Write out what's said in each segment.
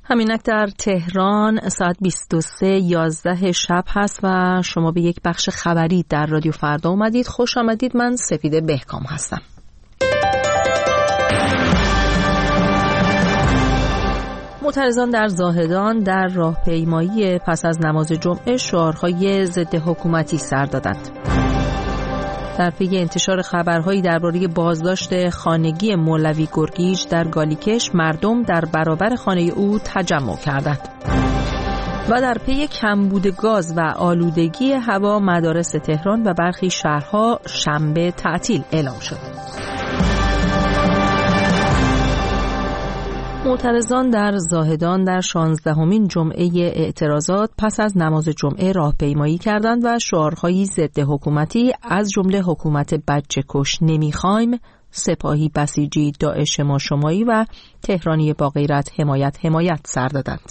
همینک در تهران ساعت 23:11 شب هست و شما به یک بخش خبری در رادیو فردا اومدید. خوش آمدید. من سفیده بهکام هستم. معترضان در زاهدان در راهپیمایی پس از نماز جمعه شعارهای ضد حکومتی سر دادند. در پی انتشار خبرهایی درباره بازداشت خانگی مولوی گرگیج در گالیکش، مردم در برابر خانه او تجمع کردند. و در پی کمبود گاز و آلودگی هوا، مدارس تهران و برخی شهرها شنبه تعطیل اعلام شد. معترضان در زاهدان در 16مین جمعه اعتراضات پس از نماز جمعه راهپیمایی کردند و شعارهایی ضد حکومتی از جمله حکومت بچه کش نمیخوایم، سپاهی بسیجی داعش ما شمایی و تهرانی با غیرت حمایت سر دادند.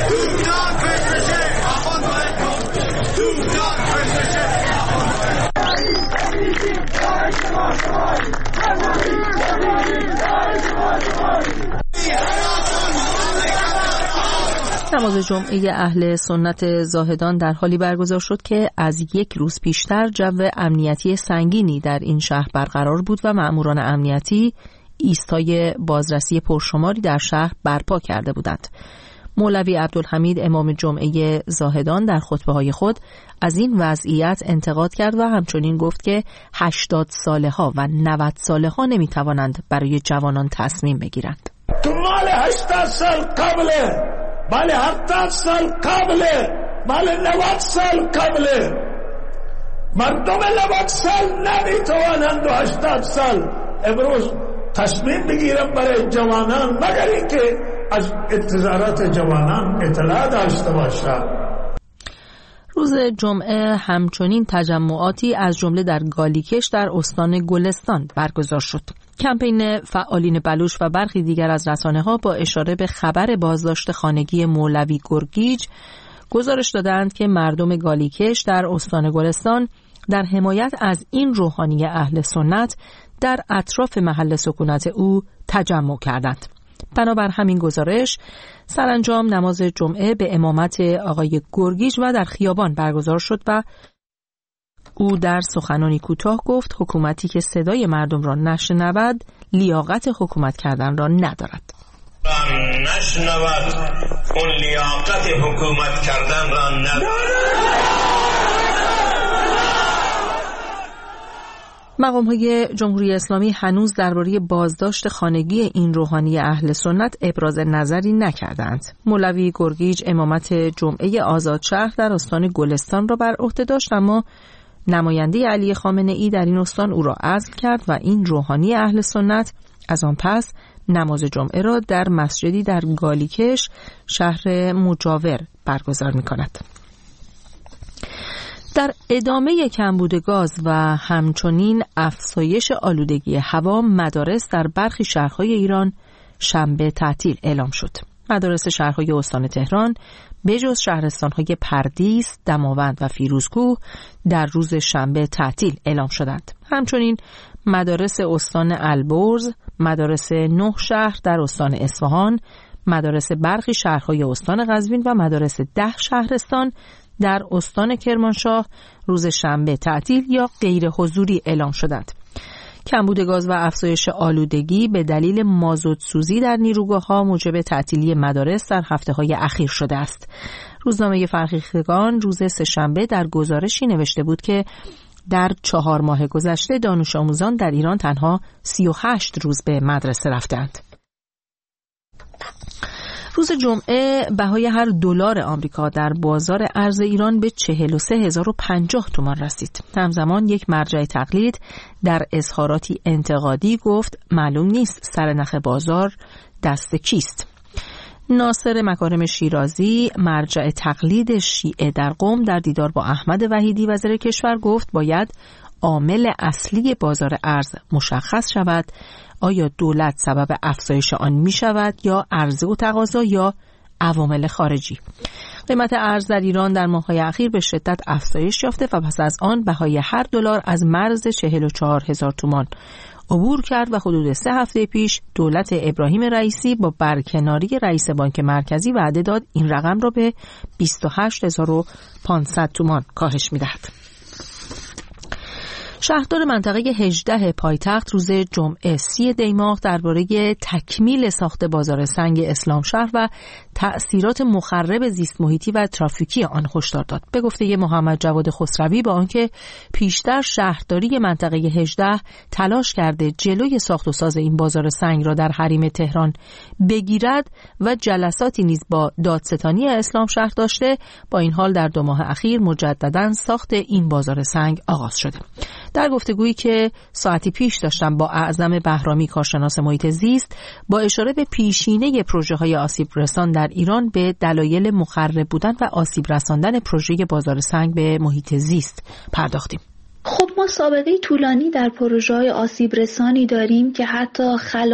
نماز جمعه اهل سنت زاهدان در حالی برگزار شد که از یک روز پیشتر جو امنیتی سنگینی در این شهر برقرار بود و مأموران امنیتی ایستای بازرسی پرشماری در شهر برپا کرده بودند. مولوی عبدالحمید امام جمعه زاهدان در خطبه‌های خود از این وضعیت انتقاد کرد و همچنین گفت که 80 ساله ها و 90 ساله ها نمیتوانند برای جوانان تصمیم بگیرند. تو مال 80 سال قبله، مال 70 سال قبله، مال 90 سال قبله. مردم 90 سال نمیتوانند و 80 سال امروز تصمیم بگیرن برای جوانان، مگر اینکه از انتظارات جوانان اطلاع داشته باشند. روز جمعه همچنین تجمعاتی از جمله در گالیکش در استان گلستان برگزار شد. کمپین فعالین بلوچ و برخی دیگر از رسانه‌ها با اشاره به خبر بازداشت خانگی مولوی گرگیج گزارش دادند که مردم گالیکش در استان گلستان در حمایت از این روحانی اهل سنت در اطراف محل سکونت او تجمع کردند. بنابر همین گزارش سرانجام نماز جمعه به امامت آقای گرگیج و در خیابان برگزار شد و او در سخنانی کوتاه گفت حکومتی که صدای مردم را نشنود لیاقت حکومت کردن را ندارد. نشنود اون لیاقت حکومت کردن را ندارد. مقام‌های جمهوری اسلامی هنوز درباره بازداشت خانگی این روحانی اهل سنت ابراز نظری نکردند. مولوی گرگیج امامت جمعه آزادشهر در استان گلستان را بر عهده داشت، اما نماینده علی خامنه‌ای در این استان او را عزل کرد و این روحانی اهل سنت از آن پس نماز جمعه را در مسجدی در گالیکش شهر مجاور برگزار می‌کند. در ادامه کمبود گاز و همچنین افزایش آلودگی هوا، مدارس در برخی شهرهای ایران شنبه تعطیل اعلام شد. مدارس شهرهای استان تهران بجز شهرستانهای پردیس، دماوند و فیروزکوه در روز شنبه تعطیل اعلام شدند. همچنین مدارس استان البرز، مدارس 9 شهر در استان اصفهان، مدارس برخی شهرهای استان قزوین و مدارس 10 شهرستان در استان کرمانشاه روز شنبه تعطیل یا غیر حضوری اعلام شدند. کمبود گاز و افزایش آلودگی به دلیل مازوت سوزی در نیروگاه‌ها موجب تعطیلی مدارس در هفته‌های اخیر شده است. روزنامه فرهیختگان روز سه‌شنبه در گزارشی نوشته بود که در 4 ماه گذشته دانش آموزان در ایران تنها 38 روز به مدرسه رفتند. روز جمعه بهای هر دلار آمریکا در بازار ارز ایران به 43050 تومان رسید. همزمان یک مرجع تقلید در اظهاراتی انتقادی گفت معلوم نیست سرنخ بازار دست کیست. ناصر مکارم شیرازی، مرجع تقلید شیعه در قم، در دیدار با احمد وحیدی وزیر کشور گفت باید عامل اصلی بازار ارز مشخص شود. آیا دولت سبب افزایش آن می شود یا عرضه و تقاضا یا عوامل خارجی. قیمت ارز در ایران در ماه‌های اخیر به شدت افزایش یافته و پس از آن بهای هر دلار از مرز 44,000 تومان عبور کرد و حدود 3 هفته پیش دولت ابراهیم رئیسی با برکناری رئیس بانک مرکزی وعده داد این رقم را به 28,500 تومان کاهش می‌دهد. شهردار منطقه 18 پایتخت روز جمعه 30 دی ماه درباره تکمیل ساخت بازار سنگ اسلامشهر و تأثیرات مخرب زیست محیطی و ترافیکی آن هشدار داد. به گفته محمد جواد خسروی با آنکه پیشتر شهرداری منطقه 18 تلاش کرده جلوی ساخت و ساز این بازار سنگ را در حریم تهران بگیرد و جلساتی نیز با دادستانی اسلامشهر داشته، با این حال در 2 ماه اخیر مجدداً ساخت این بازار سنگ آغاز شده. در گفتگویی که ساعتی پیش داشتم با اعظم بهرامی کارشناس محیط زیست با اشاره به پیشینه پروژه‌های آسیب رسان در ایران به دلایل مخرب بودن و آسیب رساندن پروژه بازار سنگ به محیط زیست پرداختیم. خب ما سابقه طولانی در پروژه‌های آسیب رسانی داریم که حتی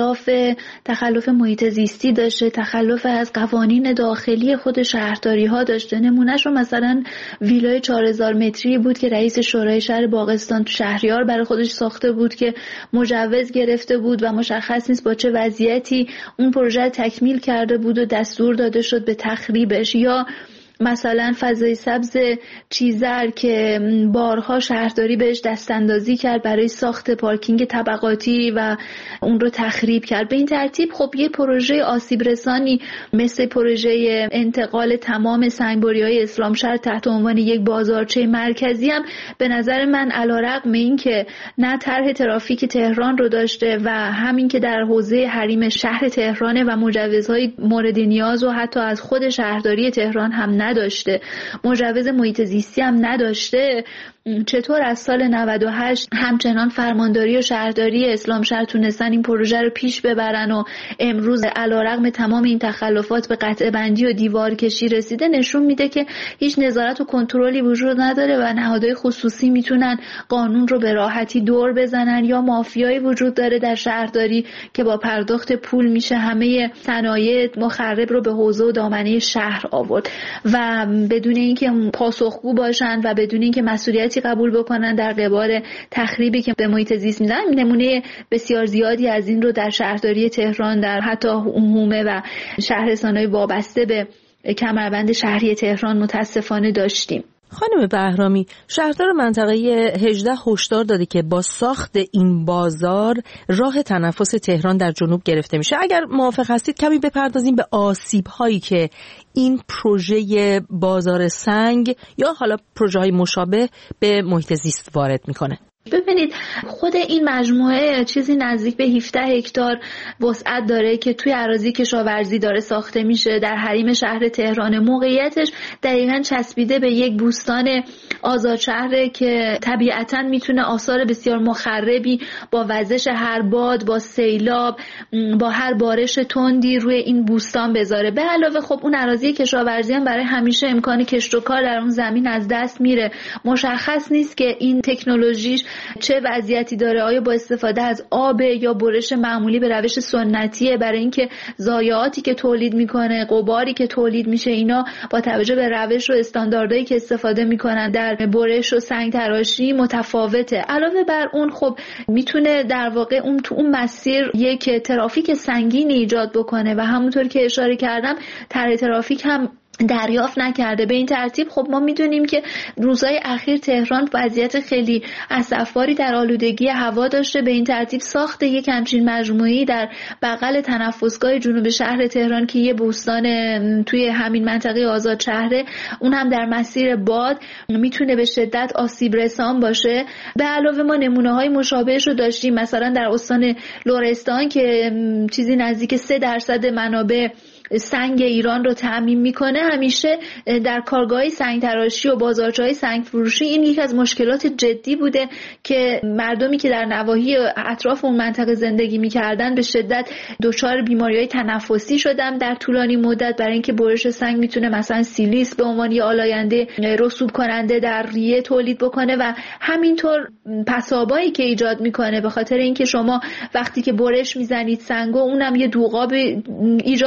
تخلف محیط زیستی داشته، تخلف از قوانین داخلی خود شهرداری‌ها داشته. نمونهش رو مثلا ویلای 4000 متری بود که رئیس شورای شهر باغستان تو شهریار برای خودش ساخته بود که مجوز گرفته بود و مشخص نیست با چه وضعیتی اون پروژه تکمیل کرده بود و دستور داده شد به تخریبش. یا مثلا فضای سبز چیزر که بارها شهرداری بهش دستاندازی کرد برای ساخت پارکینگ طبقاتی و اون رو تخریب کرد. به این ترتیب خب یه پروژه آسیب رسانی مثل پروژه انتقال تمام سنگبری‌های اسلامشهر تحت عنوان یک بازارچه مرکزی هم به نظر من علیرغم این که نه طرح ترافیک تهران رو داشته و همین که در حوزه حریم شهر تهران و مجوزهای مورد نیاز و حتی از خود شهرداری تهران هم نداشته، مجوز محیط زیستی هم نداشته، چطور از سال 98 همچنان فرمانداری و شهرداری اسلامشهر تونستن این پروژه رو پیش ببرن و امروز علیرغم تمام این تخلفات به قطعه بندی و دیوار کشی رسیده، نشون میده که هیچ نظارت و کنترلی وجود نداره و نهادهای خصوصی میتونن قانون رو به راحتی دور بزنن یا مافیایی وجود داره در شهرداری که با پرداخت پول میشه همه صنایع مخرب رو به حوزه و دامنه شهر آورد و بدون اینکه پاسخگو باشن و بدون اینکه مسئولیت قبول بکنن در قبال تخریبی که به محیط زیست میدن. نمونه بسیار زیادی از این رو در شهرداری تهران، در حتی حومه و شهرستان‌های وابسته به کمربند شهری تهران متاسفانه داشتیم. خانم بهرامی، شهردار منطقه 18 هشدار داده که با ساخت این بازار راه تنفس تهران در جنوب گرفته میشه. اگر موافق هستید کمی بپردازیم به آسیب‌هایی که این پروژه بازار سنگ یا حالا پروژه‌های مشابه به محیط زیست وارد میکنه. ببینید خود این مجموعه چیزی نزدیک به 17 هکتار وسعت داره که توی اراضی کشاورزی داره ساخته میشه در حریم شهر تهران. موقعیتش دقیقاً چسبیده به یک بوستان آزادشهره که طبیعتاً میتونه آثار بسیار مخربی با وزش هر باد، با سیلاب، با هر بارش تندی روی این بوستان بذاره. به علاوه خب اون اراضی کشاورزی هم برای همیشه امکان کشت و کار در اون زمین از دست میره. مشخص نیست که این تکنولوژیش چه وضعیتی داره، آیا با استفاده از آب یا برش معمولی به روش سنتیه، برای اینکه ضایعاتی که تولید میکنه، غباری که تولید میشه، اینا با توجه به روش و استانداردهایی که استفاده میکنن در برش و سنگ تراشی متفاوته. علاوه بر اون خب میتونه در واقع اون تو اون مسیر یک ترافیک سنگینی ایجاد بکنه و همونطور که اشاره کردم طرح ترافیک هم دریافت نکرده. به این ترتیب خب ما میدونیم که روزهای اخیر تهران وضعیت خیلی اسفباری در آلودگی هوا داشته. به این ترتیب ساخت یک همچین مجموعی در بغل تنفسگاه جنوب شهر تهران که یه بوستان توی همین منطقه آزاد شهره، اون هم در مسیر باد، میتونه به شدت آسیب رسان باشه. به علاوه ما نمونه‌های مشابهش رو داشتیم مثلا در استان لرستان که چیزی نزدیک 3% منابع سنگ ایران رو تامین میکنه. همیشه در کارگاه‌های سنگ تراشی و بازارچه‌های سنگ فروشی این یک از مشکلات جدی بوده که مردمی که در نواحی اطراف اون منطقه زندگی میکردن به شدت دچار بیماری‌های تنفسی شدن در طولانی مدت، برای اینکه برش سنگ میتونه مثلا سیلیس به عنوان یه آلاینده رسوب کننده در ریه تولید بکنه و همینطور پسابایی که ایجاد میکنه به خاطر اینکه شما وقتی که برش میزنید سنگو، اونم یه دوغاب ایجاد میکنه که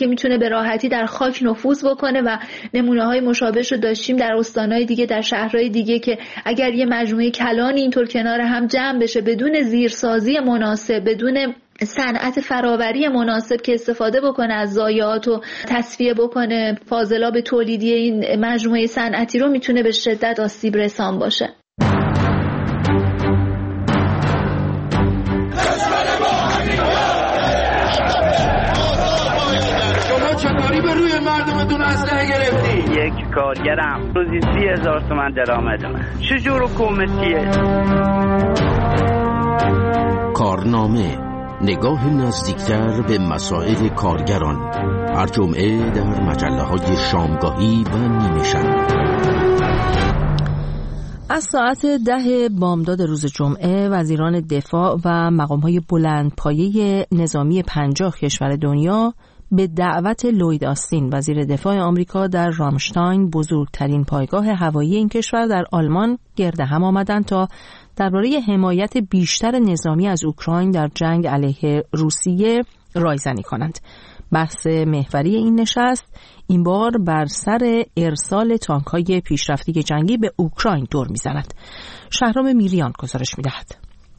که میتونه به راحتی در خاک نفوذ بکنه و نمونه‌های مشابهش رو داشتیم در استان‌های دیگه، در شهرهای دیگه، که اگر یه مجموعه کلان اینطور کنار هم جمع بشه بدون زیرسازی مناسب، بدون صنعت فراوری مناسب که استفاده بکنه از ضایعات و تصفیه بکنه فاضلاب تولیدی این مجموعه صنعتی رو، میتونه به شدت آسیب رسان باشه. شما چطوری به روی مردمتون اسلحه گرفتی؟ یک کارگرم روزی 30,000 تومان درآمد من. چجور حکومتیه؟ کارنامه، نگاه نزدیکتر به مسائل کارگران، هر جمعه در مجله‌های شامگاهی و نیمه شب. از ساعت 10 بامداد روز جمعه وزیران دفاع و مقام‌های بلندپایه نظامی 50 کشور دنیا به دعوت لوید آستین وزیر دفاع آمریکا در رامشتاین، بزرگترین پایگاه هوایی این کشور در آلمان، گرد هم آمدند تا درباره حمایت بیشتر نظامی از اوکراین در جنگ علیه روسیه رایزنی کنند. بحث محوری این نشست این بار بر سر ارسال تانک‌های پیشرفته جنگی به اوکراین دور می‌زند. شهرام میریان گزارش می‌دهد.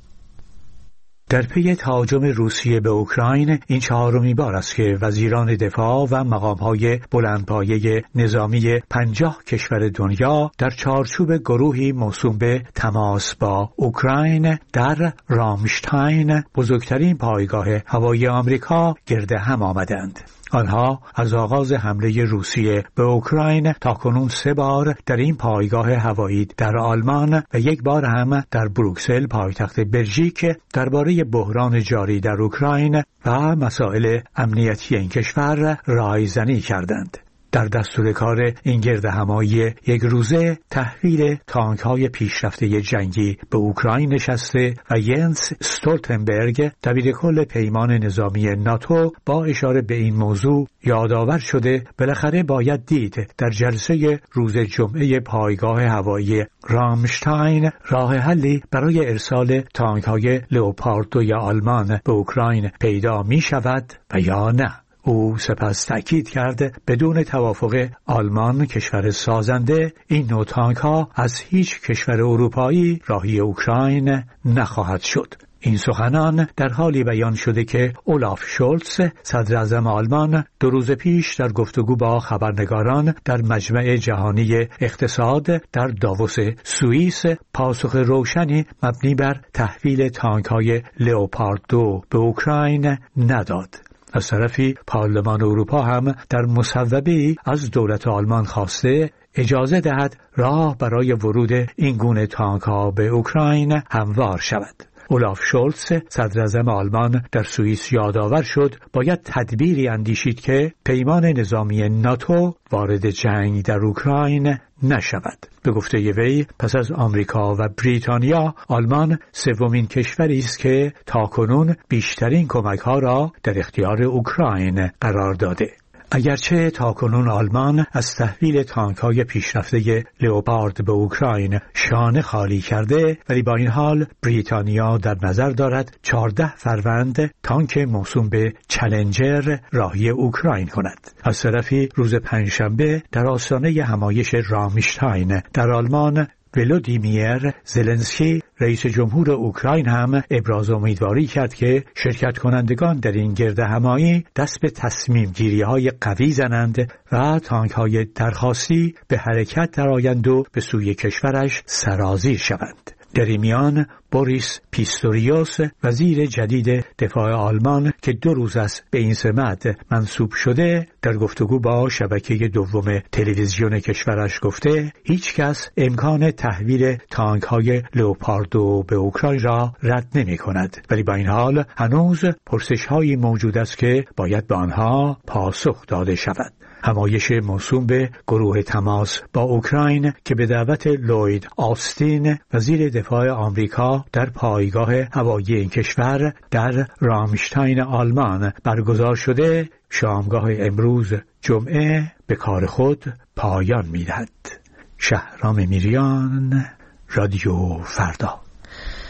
در پی تهاجم روسیه به اوکراین این چهارمین بار است که وزیران دفاع و مقام‌های بلندپایه نظامی 50 کشور دنیا در چارچوب گروهی موسوم به تماس با اوکراین در رامشتاین، بزرگترین پایگاه هوایی آمریکا، گرد هم آمدند. آنها از آغاز حمله روسیه به اوکراین تاکنون 3 بار در این پایگاه هوایی در آلمان و 1 بار هم در بروکسل پایتخت بلژیک درباره بحران جاری در اوکراین و مسائل امنیتی این کشور رایزنی کردند. در دستور کار این گردهمایی 1 روزه تحویل تانک‌های پیشرفته جنگی به اوکراین نشسته و ینس استولتنبرگ دبیرکل پیمان نظامی ناتو با اشاره به این موضوع یادآور شده بالاخره باید دید در جلسه روز جمعه پایگاه هوایی رامشتاین راه حلی برای ارسال تانک‌های لئوپارد 2 آلمان به اوکراین پیدا می شود و یا نه. او سپس تأکید کرد بدون توافق آلمان، کشور سازنده، این نوع تانک‌ها از هیچ کشور اروپایی راهی اوکراین نخواهد شد. این سخنان در حالی بیان شده که اولاف شولتز صدر اعظم آلمان 2 روز پیش در گفتگو با خبرنگاران در مجمع جهانی اقتصاد در داووس سوئیس پاسخ روشنی مبنی بر تحویل تانک‌های لئوپارد 2 به اوکراین نداد. از طرفی پارلمان اروپا هم در مصوبه‌ای از دولت آلمان خواسته اجازه دهد راه برای ورود این گونه تانک‌ها به اوکراین هموار شود. اولاف شولتز صدر اعظم آلمان در سوئیس یادآور شد باید تدبیری اندیشید که پیمان نظامی ناتو وارد جنگ در اوکراین نشود. به گفته وی پس از آمریکا و بریتانیا، آلمان 3مین کشوری است که تاکنون بیشترین کمک‌ها را در اختیار اوکراین قرار داده. اگرچه تاکنون آلمان از تحویل تانک‌های پیشرفته لئوپارد به اوکراین شانه خالی کرده، ولی با این حال بریتانیا در نظر دارد 14 فروند تانک موسوم به چالنجر راهی اوکراین کند. از طرفی روز پنجشنبه در آستانه همایش رامشتاین در آلمان ولودیمیر زلنسکی رئیس جمهور اوکراین هم ابراز امیدواری کرد که شرکت کنندگان در این گردهمایی دست به تصمیم گیری های قوی زنند و تانک های درخواستی به حرکت درآیند و به سوی کشورش سرازیر شوند. در این میان بوریس پیستوریوس وزیر جدید دفاع آلمان که 2 روز است به این سمت منصوب شده در گفتگو با شبکه دوم تلویزیون کشورش گفته هیچ کس امکان تحویل تانک های لئوپارد 2 به اوکراین را رد نمی کند، ولی با این حال هنوز پرسش هایی موجود است که باید به آنها پاسخ داده شود. همایش موسوم به گروه تماس با اوکراین که به دعوت لوید آستین وزیر دفاع آمریکا در پایگاه هوایی این کشور در رامشتاین آلمان برگزار شده، شامگاه امروز جمعه به کار خود پایان می‌دهد. شهرام میریان، رادیو فردا.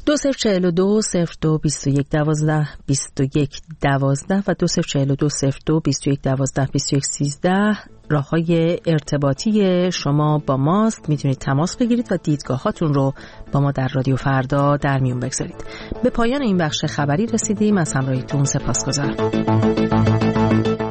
2042 02 21 12 21 12 و 2042 02 21 12 21 13 راه‌های ارتباطی شما با ماست. میتونید تماس بگیرید و دیدگاهاتون رو با ما در رادیو فردا در میون بگذارید. به پایان این بخش خبری رسیدیم. از همراهیتون سپاسگزارم.